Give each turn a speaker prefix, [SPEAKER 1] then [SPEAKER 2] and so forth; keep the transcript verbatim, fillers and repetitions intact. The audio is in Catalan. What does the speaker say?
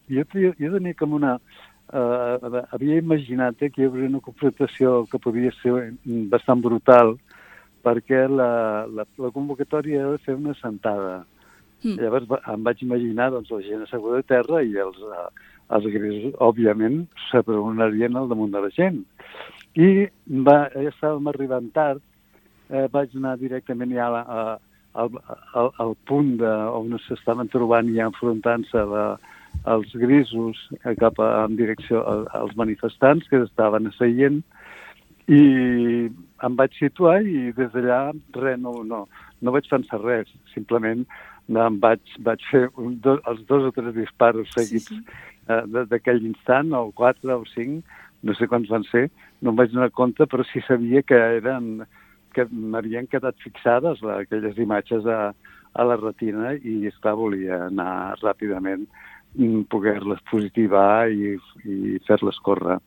[SPEAKER 1] jo, jo, jo tenia com una... Uh, havia imaginat eh, que hi hauria una confrontació que podia ser bastant brutal, perquè la, la, la convocatòria era de fer una sentada.
[SPEAKER 2] Mm.
[SPEAKER 1] Llavors em vaig imaginar doncs, la gent asseguda a terra i els, uh, els grisos, òbviament, s'apregonarien al damunt de la gent. I va, ja estàvem arribant tard, eh, vaig anar directament ja a, la, a, al, al, al punt de, on s'estaven trobant ja enfrontant-se la, els grisos cap a, en direcció a, als manifestants que estaven asseient, i em vaig situar i des d'allà res, no, no, no vaig pensar res, simplement em vaig, vaig fer un, do, els dos o tres disparos seguits sí, sí. eh, d'aquell instant, o quatre o cinc, no sé quants van ser, no em vaig donar compte, però sí sabia que eren que m'havien quedat fixades la, aquelles imatges a, a la retina i, esclar, volia anar ràpidament, poder-les positivar i, i fer-les córrer.